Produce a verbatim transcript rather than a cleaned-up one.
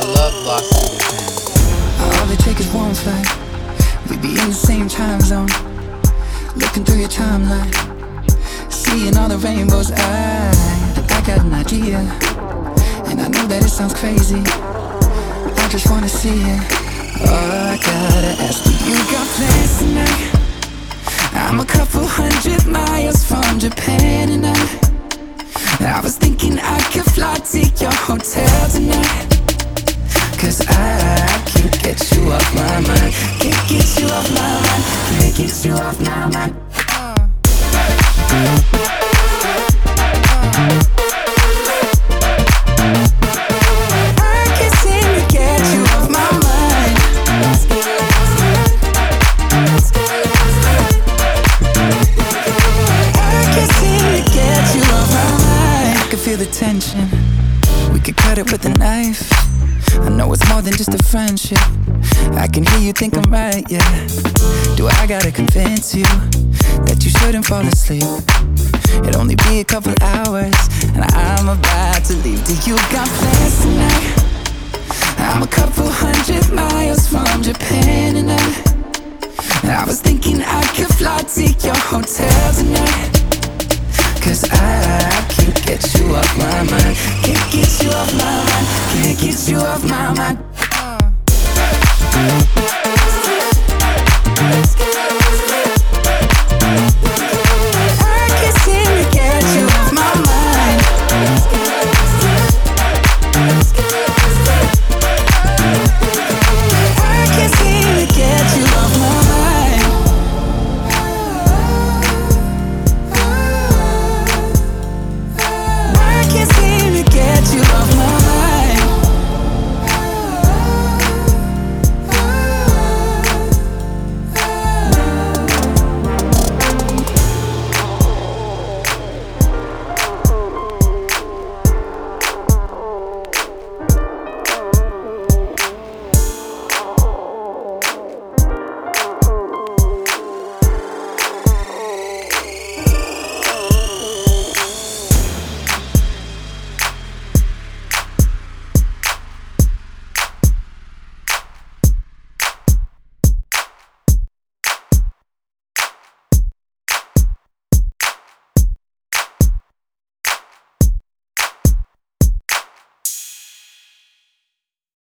love lost in Japan. All it takes is one flight, we'd be in the same time zone. Looking through your timeline, seeing all the rainbows. I, I got an idea, and I know that it sounds crazy. I just wanna see it. Oh, I gotta ask you, you got plans tonight? I'm a couple hundred miles from Japan, and I I was thinking I could fly to your hotel tonight. Cause I can't get you off my mind. Can't get you off my mind. Can't get you off my mind. I can't seem to get you off my mind. I can't seem to get you off my mind. I can feel the tension. We could cut it with a knife. I know it's more than just a friendship. I can hear you think I'm right, yeah. Do I gotta convince you that you shouldn't fall asleep? It'll only be a couple hours, and I'm about to leave. Do you got plans tonight? I'm a couple hundred miles from Japan, and I I was thinking I could fly to your hotel tonight. Cause I can't get you off my mind. Can't get you off my mind. Can't get you off my mind.